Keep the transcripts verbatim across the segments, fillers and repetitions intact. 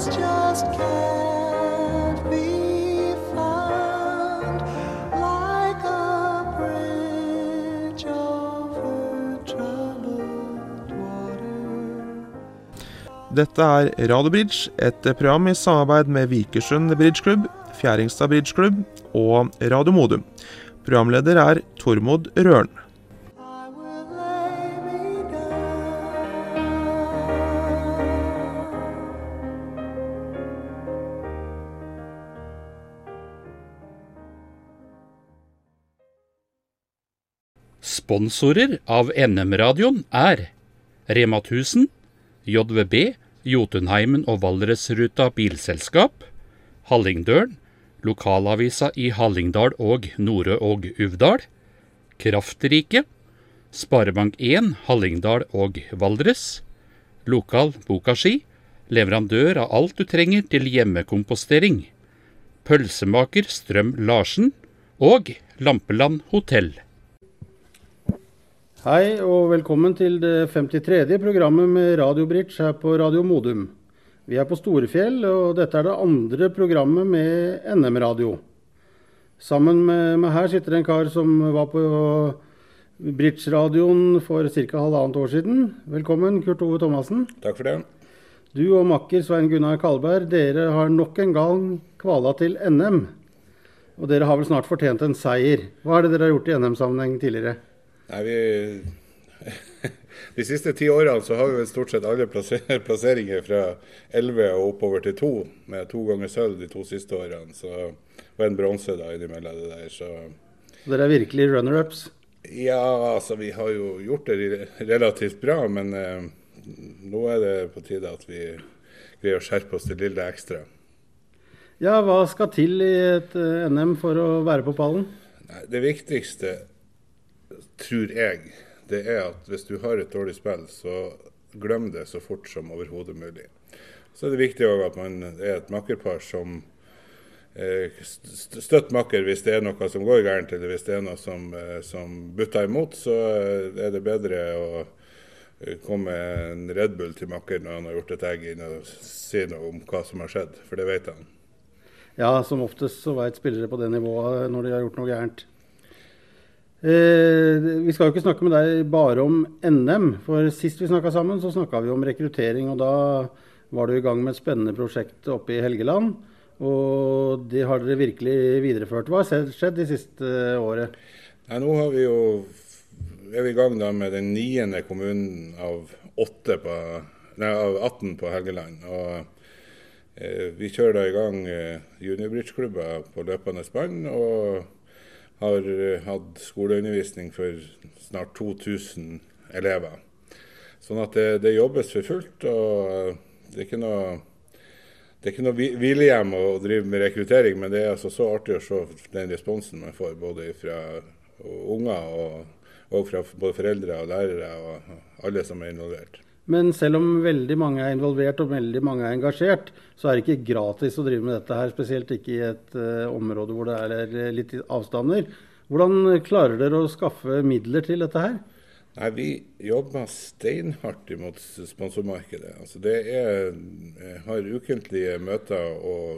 words just can't be found, like a bridge over troubled water. Dette er Radio Bridge, et program i samarbeid med Vikersund Bridgeklubb, Fjæringstad Bridgeklubb og Radio Modum. Programleder er Tormod Rørn. I will lay me down. Sponsorer av N M-radioen er Rema tusen, J V B, Jotunheimen og Valdresruta bilselskap, Hallingdølen, lokalavisa i Hallingdal og Nore og Uvdal, Kraftrike, Sparebank en, Hallingdal og Valdres, Lokal Bokaski, leverandør av alt du trenger til hjemmekompostering, Pølsemaker Strøm Larsen og Lampeland Hotell. Hei og velkommen til det femtitredje programmet med Radio Bridge her på Radio Modum. Vi er på Storefjell, og dette er det andre programmet med N M-radio. Sammen med meg her sitter en kar som var på Bridge-radioen for ca. halvannet år siden. Velkommen, Kurt Ove Thomassen. Takk for det. Du og makker Svein Gunnar Kalberg, dere har nok en gang kvala til N M. Og dere har vel snart fortjent en seier. Hva er det dere har gjort i N M-sammenheng tidligere? Nei, vi... De siste ti årene så har vi vel stort sett alle plasseringer fra elleve og oppover til to, med to ganger sølv de to siste årene, så det var en bronse da innimellom det der. Så dere er virkelig runner-ups? Ja, altså vi har jo gjort det relativt bra, men eh, nå er det på tide at vi greier å skjerpe oss til lille ekstra. Ja, hva skal til i et N M for å være på pallen? Nei, det viktigste, tror jeg, det er at hvis du har et dårlig spill, så glem det så fort som overhodet mulig. Så er det viktig også at man er et makkerpar som eh, støtter makker hvis det er noe som går gærent, eller hvis det er noe som, eh, som butter imot, så er det bedre å komme en Red Bull til makker når han har gjort et egg inn og si noe om hva som har skjedd, for det vet han. Ja, som oftest så vet spillere på det nivået når de har gjort noe gærent. Eh, vi skal jo ikke snakke med deg bare om N M, for sist vi snakket sammen så snakket vi om rekruttering, og da var du i gang med et spennende prosjekt oppe i Helgeland, og det har dere virkelig videreført. Hva har skjedd de siste året? Nei, nå har vi jo, er vi i gang da med den niende kommunen av, åtte på, nei, av atten på Helgeland, og eh, vi kjører da i gang eh, juniorbridgeklubber på løpende spann, og har hatt skoleundervisning for snart to tusen elever. Sånn at det, det jobbes for fullt, og det er ikke noe, det er ikke noe hvilehjem å drive med rekruttering, men det er altså så artig å se den responsen man får, både fra unger og, og fra både foreldre og lærere og alle som er involvert. Men selv om veldig mange er involvert og veldig mange er engasjert, så er det ikke gratis å drive med dette her, spesielt ikke i et uh, område hvor det er litt avstander. Hvordan klarer dere å skaffe midler til dette her? Nei, vi jobber steinhardt imot sponsormarkedet. Altså det er, har ukentlige møter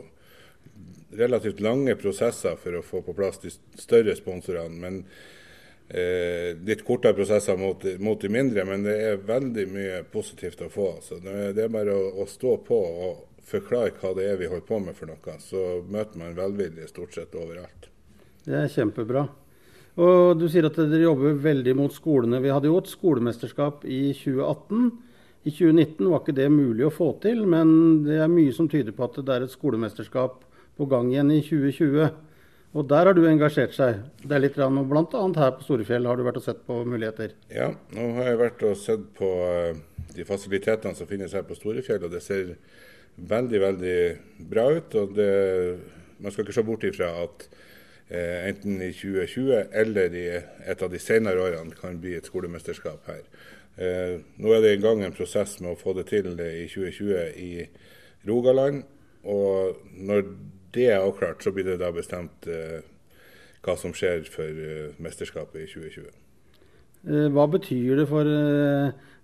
og relativt lange prosesser for å få på plass de større sponsorene, men Eh, litt kortere prosesser mot, mot de mindre, men det er veldig mye positivt å få. Så det, det er bare å, å stå på og forklare hva det er vi holder på med for noe, så møter man velvillig stort sett overalt. Det er kjempebra. Og du sier at dere jobber veldig mot skolene. Vi hadde jo et skolemesterskap i tjue atten. I tjue nitten var ikke det mulig å få til, men det er mye som tyder på at det er et skolemesterskap på gang igjen i tjue tjue. Og der har du engasjert seg. Det er litt rann, og blant annet her på Storefjell har du vært og sett på muligheter. Ja, nå har jeg vært og sett på uh, de fasilitetene som finnes her på Storefjell, og det ser veldig, veldig bra ut. Og det, man skal ikke se bort ifra at uh, enten i tjue tjue eller i et av de senere årene kan bli et skolemesterskap her. Uh, nå er det i gang en prosess med å få det til i tjue tjue i Rogaland, og når det er avklart, så blir det da bestemt eh, hva som skjer for eh, mesterskapet i tjue tjue. Eh, hva betyr det for eh,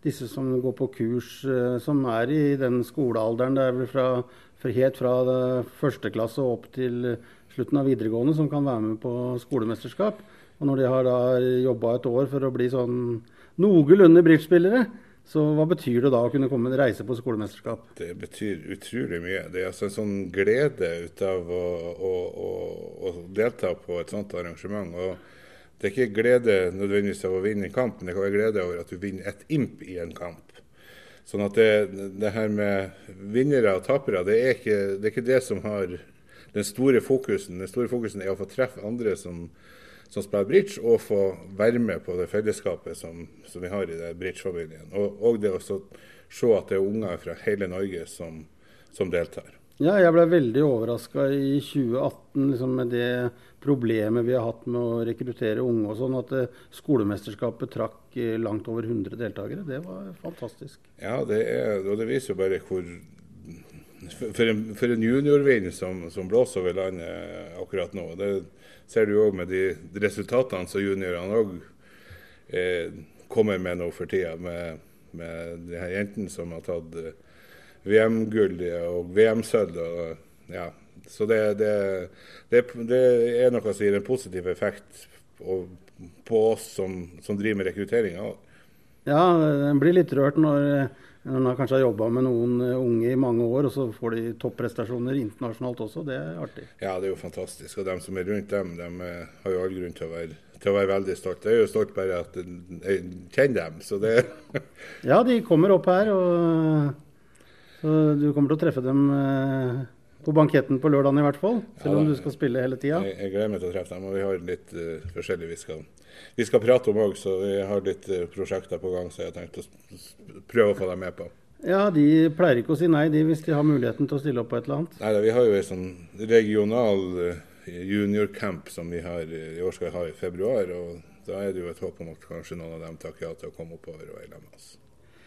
disse som går på kurs, eh, som er i den skolealderen. Det er vel fra, fra helt fra første klasse og opp til slutten av videregående som kan være med på skolemesterskap. Og når de har da jobbet et år for å bli sånn noenlunde bridgespillere, så hva betyr det da å kunne komme og reise på skolemesterskap? Det betyr utrolig mye. Det er altså en sånn glede ut av å, å, å, å delta på et sånt arrangement. Og det er ikke glede nødvendigvis av å vinne en kamp, men det kan være glede over at du vinner et imp i en kamp. Sånn at det, det her med vinnere og tapere, det er, ikke, det er ikke det som har den store fokusen. Den store fokusen er å få treffe andre som som spiller bridge, og få være med på det fellesskapet som, som vi har i det bridgefamilien. Og, og det å se at det er unger fra hele Norge som, som deltar. Ja, jeg ble veldig overrasket i tjue atten liksom, med det problemet vi har hatt med å rekruttere unge og sånn, at det, skolemesterskapet trakk langt over hundre deltakere. Det var fantastisk. Ja, det, er, og det viser jo bare hvor for en, for en juniorvinn som, som blåser over landet akkurat nå. Det ser du jo med de resultatene som juniorene også eh, kommer med nå for tida, med, med de her jentene som har tatt eh, V M-gull og V M-sølv. Ja. Så det, det, det, det er noe som gir en positiv effekt på, på oss som, som driver med rekrutteringa. Ja, det blir litt rørt når man har kanskje jobbet med noen unge i mange år, og så får de topprestasjoner internasjonalt også. Det er artig. Ja, det er jo fantastisk. Og de som er rundt dem, de har jo all grunn til å være, til å være veldig stolt. Jeg er jo stolt bare at jeg kjenner dem, så det... Ja, de kommer opp her, og så du kommer til å treffe dem på banketten på lørdagen i hvert fall, selv om ja, da, du skal spille hele tiden. Jeg, jeg gleder meg til å treffe dem, og vi har litt uh, forskjellig vi skal, vi skal prate om også, så vi har litt uh, prosjekter på gang, så jeg tenkte å prøve å få dem med på. Ja, de pleier ikke å si nei de, hvis de har muligheten til å stille opp på et eller annet. Nei, da, vi har jo en sånn regional uh, juniorcamp som vi har i år skal ha i februar, og da er det jo et håp om at kanskje noen av dem takker ja til å komme oppover og være med oss.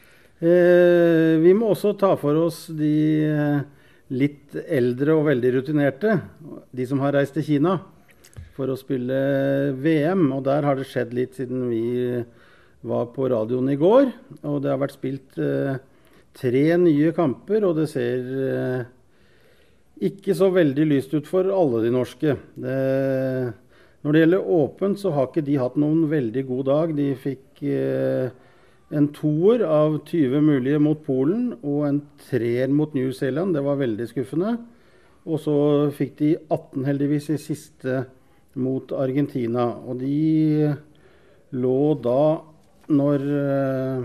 Eh, vi må også ta for oss de eh, litt eldre og veldig rutinerte, de som har reist til Kina for å spille V M, og der har det skjedd litt siden vi var på radioen i går, og det har vært spilt eh, tre nye kamper, og det ser eh, ikke så veldig lyst ut for alle de norske. Det, når det gjelder åpent, så har ikke de hatt noen veldig god dag. De fikk eh, en toer av tyve mulige mot Polen, og en treer mot New Zealand. Det var veldig skuffende. Og så fikk de atten heldigvis i siste mot Argentina. Og de lå da, når uh,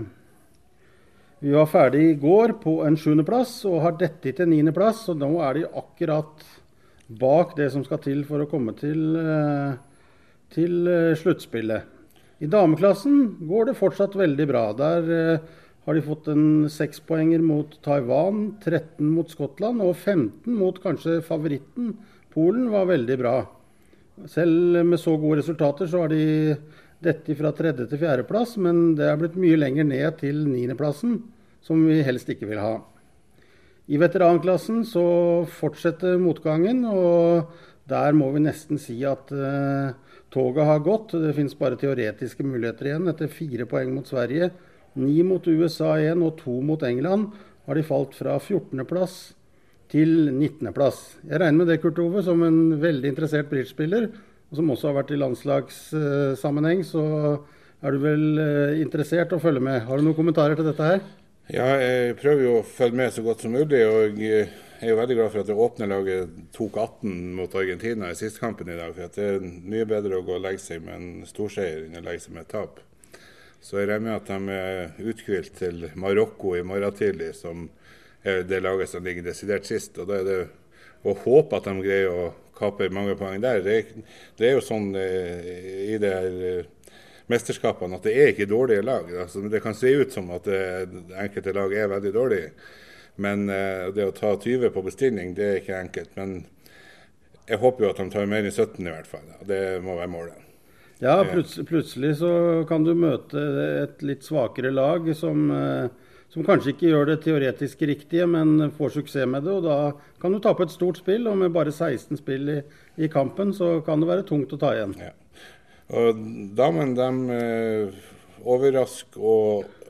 vi var ferdig i går, på en sjuende plass, og har dette til niende plass. Så nå er de akkurat bak det som skal til for å komme til, uh, til uh, sluttspillet. I dameklassen går det fortsatt veldig bra. Der uh, har de fått en sekspoenger mot Taiwan, tretten mot Skottland og femten mot kanskje favoritten. Polen var veldig bra. Selv med så gode resultater så har de dette fra tredje til fjerde plass, men det er blitt mye lenger ned til niende plassen, som vi helst ikke vil ha. I veteranklassen så fortsetter motgangen, og der må vi nesten si at uh, toget har gått. Det finnes bare teoretiske muligheter igjen. Etter fire poeng mot Sverige, ni mot U S A igjen og to mot England, har de falt fra fjortende plass til nittende plass. Jeg regner med det, Kurt Ove, som en veldig interessert bridgespiller, og som også har vært i landslagssammenheng, uh, så er du vel uh, interessert å følge med. Har du noen kommentarer til dette her? Ja, jeg prøver jo å følge med så godt som mulig, og jeg er jo veldig glad for at det åpne laget tok atten mot Argentina i siste kampen i dag, for at det er mye bedre å gå og legge seg med en storseier enn å legge seg med et tap. Så jeg regner med at de er utkvilt til Marokko i morgen tidlig, som er det laget som ligger desidert sist, og da er det å håpe at de greier å kape mange poeng der. Det er, det er jo sånn eh, i det her eh, mesterskapene at det er ikke dårlige lag. Altså, det kan se ut som at det, det enkelte lag er veldig dårlige, men eh, det å ta tyve på bestilling, det er ikke enkelt. Men jeg håper jo at de tar mer enn sytten i hvert fall. Det må være målet. Ja, plutselig, plutselig så kan du møte et litt svakere lag som, som kanskje ikke gjør det teoretisk riktige, men får suksess med det. Og da kan du tape et stort spill, og med bare seksten spill i, i kampen, så kan det være tungt å ta igjen. Ja. Og damen, de eh, overrasker og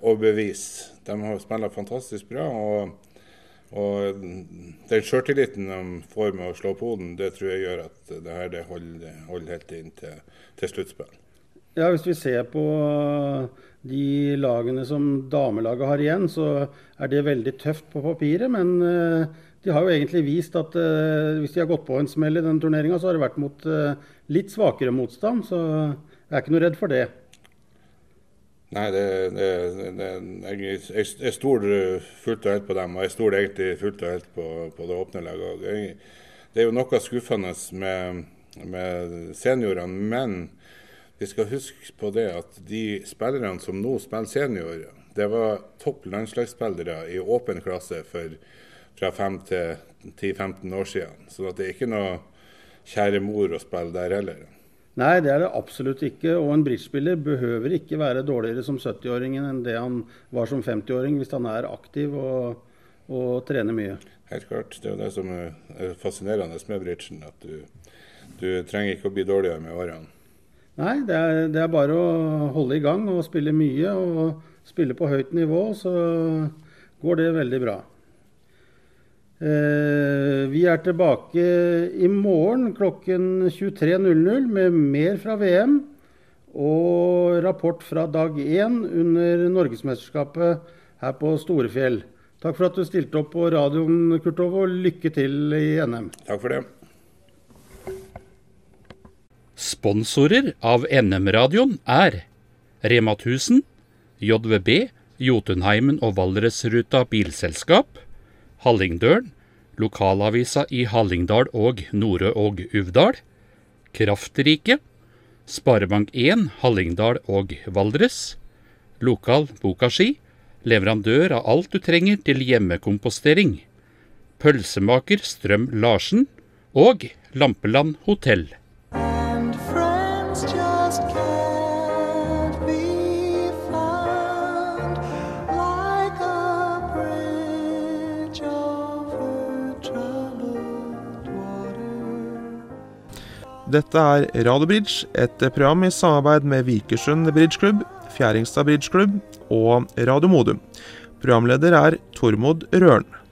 overbevise. De har spillet fantastisk bra, og, og den selvtilliten de får med å slå poden, det tror jeg gjør at det her det holder, holder helt inn til, til sluttspill. Ja, hvis vi ser på de lagene som damelaget har igjen, så er det veldig tøft på papiret, men de har jo egentlig vist at hvis de har gått på en smell i den turneringen, så har det vært mot litt svakere motstand, så jeg er ikke noe redd for det. Nei, det, det, det, jeg, jeg, jeg stoler fullt og helt på dem, og jeg stoler egentlig fullt og helt på, på det åpne laget. Jeg, det er jo noe skuffende med, med seniorene, men vi skal huske på det at de spillerne som nå spiller senior, det var topp landslagsspillere i åpen klasse for, fra fem til ti til femten år siden. Så det er ikke noe kjære mor å spille der heller. Nei, det er det absolutt ikke, og en bridgespiller behøver ikke være dårligere som sytti-åringen enn det han var som femti-åring, hvis han er aktiv og, og trener mye. Helt klart, det er jo det som er fascinerende med bridgen, at du, du trenger ikke å bli dårligere med årene. Nei, det er, det er bare å holde i gang og spille mye, og spille på høyt nivå, så går det veldig bra. Eh, vi er tilbake i morgen klokken tjuetre null null med mer fra V M og rapport fra dag én under Norgesmesterskapet her på Storefjell. Takk for at du stilte opp på radioen, Kurt Ove, og lykke til i N M. Takk for det. Sponsorer av N M-radioen er Rema tusen, J V B, Jotunheimen og Valdresruta bilselskap, Hallingdølen, lokalavisa i Hallingdal og Nore og Uvdal, Kraftrike, Sparebank én, Hallingdal og Valdres, Lokal Bokaski, leverandør av alt du trenger til hjemmekompostering, Pølsemaker Strøm Larsen og Lampeland Hotell. And friends just can't be found like a bridge over troubled water. Dette er Radio Bridge, et program i samarbeid med Vikersund Bridgeklubb, Fjæringstad Bridgeklubb og Radio Modum. Programleder er Tormod Røren.